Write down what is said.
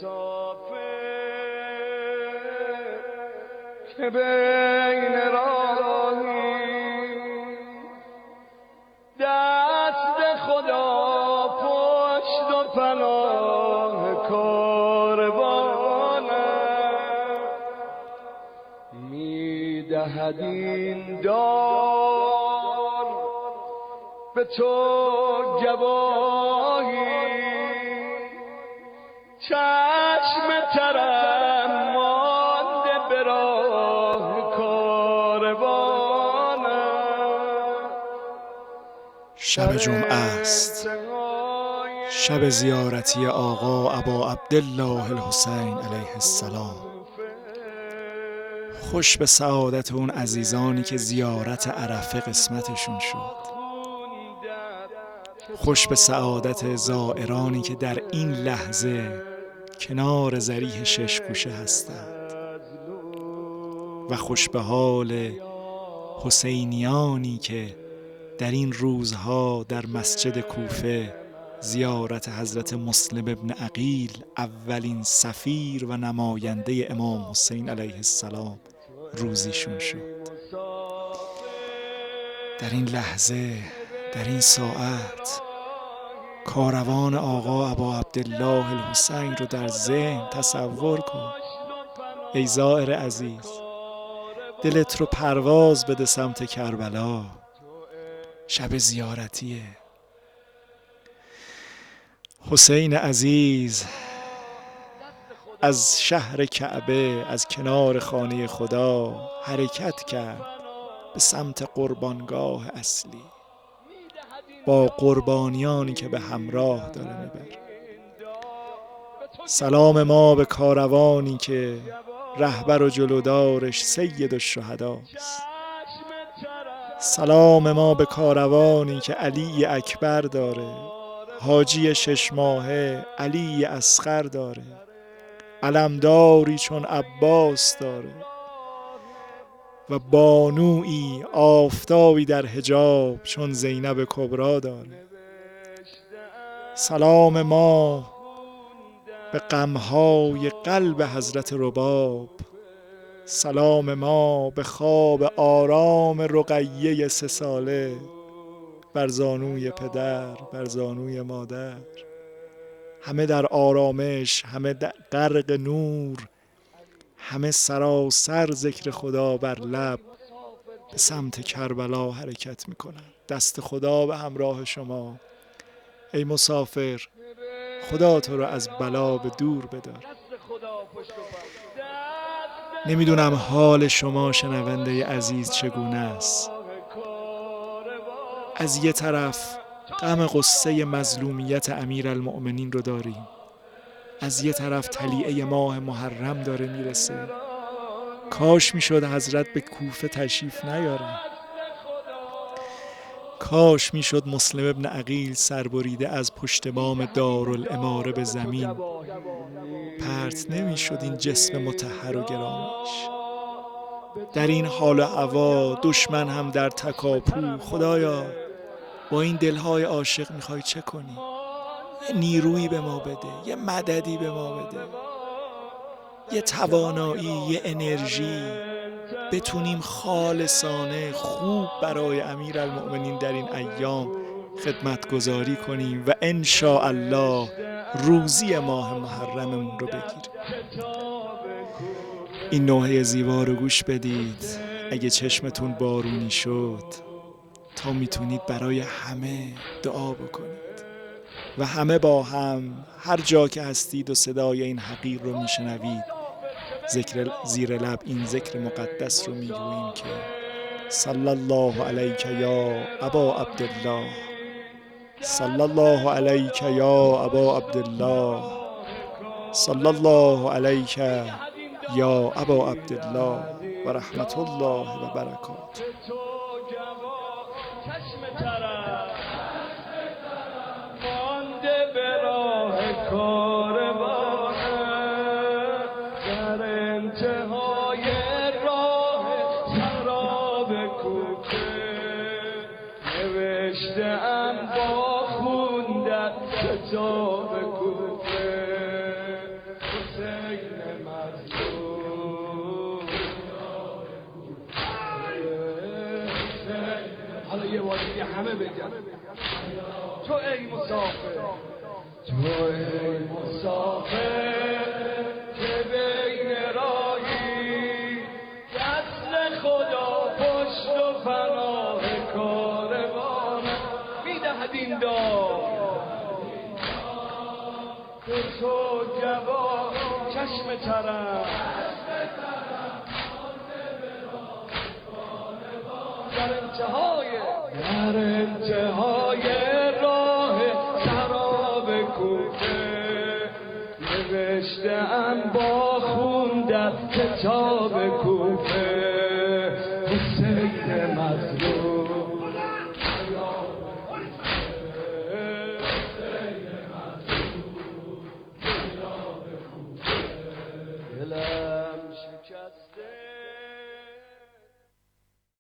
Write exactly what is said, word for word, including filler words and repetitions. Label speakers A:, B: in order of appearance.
A: که بین راهی دست خدا پشت و پناه کاروانم میدهد این دار به تو گواهی چشم ترم مانده به راه کاروانم.
B: شب جمعه است، شب زیارتی آقا ابا عبدالله الحسین علیه السلام. خوش به سعادت اون عزیزانی که زیارت عرفه قسمتشون شد. خوش به سعادت زائرانی که در این لحظه کنار ضریح شش کوشه هستند و خوش به حال حسینیانی که در این روزها در مسجد کوفه زیارت حضرت مسلم ابن عقیل، اولین سفیر و نماینده امام حسین علیه السلام، روزیشون شد. در این لحظه، در این ساعت، کاروان آقا ابا عبدالله الحسین رو در ذهن تصور کن. ای زائر عزیز، دلت رو پرواز بده سمت کربلا. شب زیارتیه. حسین عزیز از شهر کعبه، از کنار خانه خدا حرکت کرد به سمت قربانگاه اصلی با قربانیانی که به همراه داره میبره. سلام ما به کاروانی که رهبر و جلودارش سید الشهداست. سلام ما به کاروانی که علی اکبر داره، حاجی شش ماهه علی اصغر داره، علمداری چون عباس داره و بانویی آفتابی در حجاب چون زینب کبرا داره. سلام ما به غمهای قلب حضرت رباب. سلام ما به خواب آرام رقیه سه ساله بر زانوی پدر، بر زانوی مادر، همه در آرامش، همه در غرق نور، همه سراسر ذکر خدا بر لب به سمت کربلا حرکت میکنن. دست خدا به همراه شما. ای مسافر، خدا تو رو از بلا به دور بدار. نمیدونم حال شما شنونده عزیز چگونه است. از یه طرف غم قصه مظلومیت امیرالمؤمنین رو داریم، از یه طرف طلیعه ماه محرم داره میرسه. کاش میشد حضرت به کوفه تشریف نیارن. کاش میشد مسلم ابن عقیل سربریده از پشت بام دارالاماره به زمین پرت نمیشد این جسم مطهر و گرامیش. در این حال و هوا دشمن هم در تکاپو. خدایا با این دلهای عاشق میخوای چه کنی؟ یه نیرویی به ما بده، یه مددی به ما بده، یه توانایی، یه انرژی، بتونیم خالصانه خوب برای امیرالمؤمنین در این ایام خدمتگزاری کنیم و ان شاء الله روزی ماه محرممون رو بگیریم. این نوحه زیبا رو گوش بدید. اگه چشمتون بارونی شد تا میتونید برای همه دعا بکنید و همه با هم هر جا که هستید و صدای این حقیر رو میشنوید ذکر زیر لب این ذکر مقدس رو میگوییم که صلی الله علیک یا ابا عبدالله، صلی الله علیک یا ابا عبدالله، صلی الله علیک یا ابا عبدالله و رحمت الله و برکاته.
A: همه بگن تو ای مسافر، تو ای مسافر که بین راهی، دست خدا پشت و پناه کاروان میدهد این دار. به تو جواب چشم ترم در انتهای در انتهای راه سراب کوفه، نوشته‌ام با خون در کتاب کوفه، حسین مظلوم دلم شکسته.